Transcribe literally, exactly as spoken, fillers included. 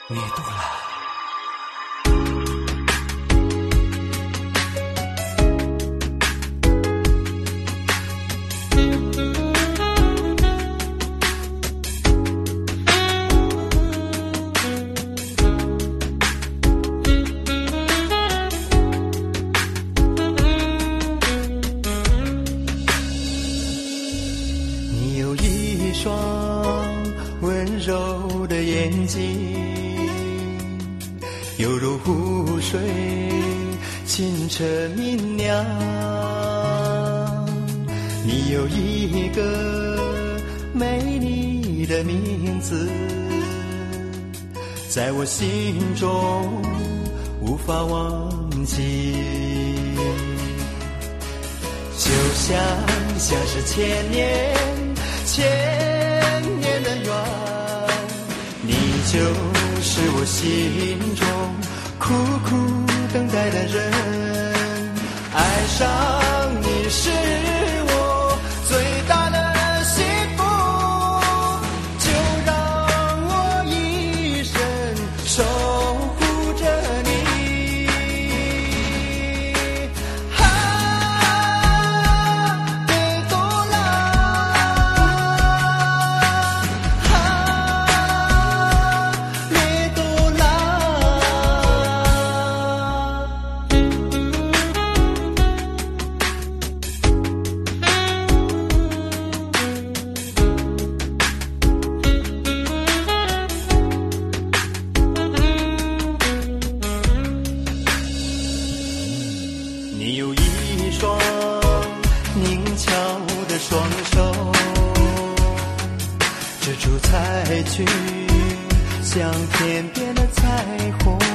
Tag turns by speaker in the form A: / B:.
A: 你懂了。
B: 你有一双温柔的眼睛，犹如湖水清澈明亮。你有一个美丽的名字，在我心中无法忘记。就像像是千年千年的缘，你就是我心中苦苦等待的人。爱上你是我最大的幸福，就让我一生守护着你。你有一双灵巧的双手，织出彩裙，像天边的彩虹。